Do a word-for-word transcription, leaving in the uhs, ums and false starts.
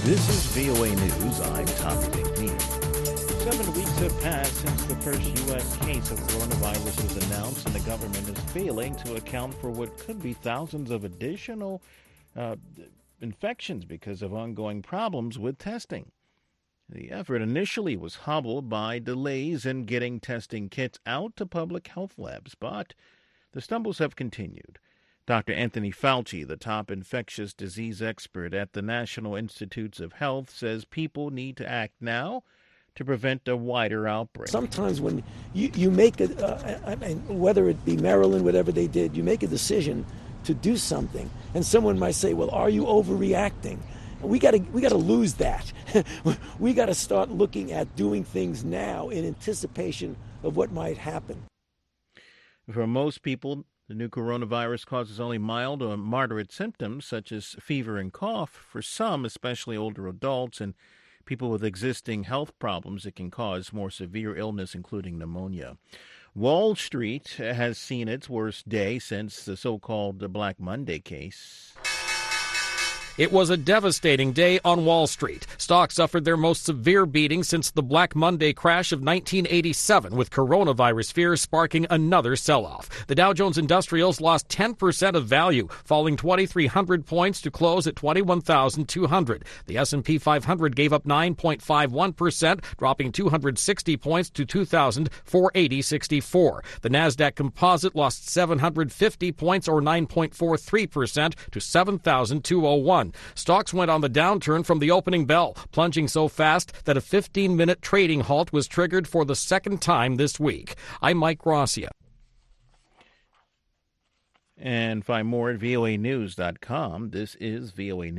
This is V O A News. I'm Tommy McNeil. Seven weeks have passed since the first U S case of coronavirus was announced, and the government is failing to account for what could be thousands of additional uh, infections because of ongoing problems with testing. The effort initially was hobbled by delays in getting testing kits out to public health labs, but the stumbles have continued. Doctor Anthony Fauci, the top infectious disease expert at the National Institutes of Health, says people need to act now to prevent a wider outbreak. Sometimes when you, you make a, uh, I mean, whether it be Maryland, whatever they did, you make a decision to do something, and someone might say, well, are you overreacting? We got to we got to lose that. We got to start looking at doing things now in anticipation of what might happen. For most people, the new coronavirus causes only mild or moderate symptoms such as fever and cough. For some, especially older adults and people with existing health problems, it can cause more severe illness, including pneumonia. Wall Street has seen its worst day since the so-called Black Monday case. It was a devastating day on Wall Street. Stocks suffered their most severe beating since the Black Monday crash of nineteen eighty-seven, with coronavirus fears sparking another sell-off. The Dow Jones Industrials lost ten percent of value, falling twenty-three hundred points to close at twenty-one thousand two hundred. The S and P five hundred gave up nine point five one percent, dropping two hundred sixty points to two thousand four hundred eighty point six four. The Nasdaq Composite lost seven hundred fifty points, or nine point four three percent, to seven thousand two hundred one. Stocks went on the downturn from the opening bell, plunging so fast that a fifteen-minute trading halt was triggered for the second time this week. I'm Mike Gracia. And find more at V O A news dot com. This is V O A News.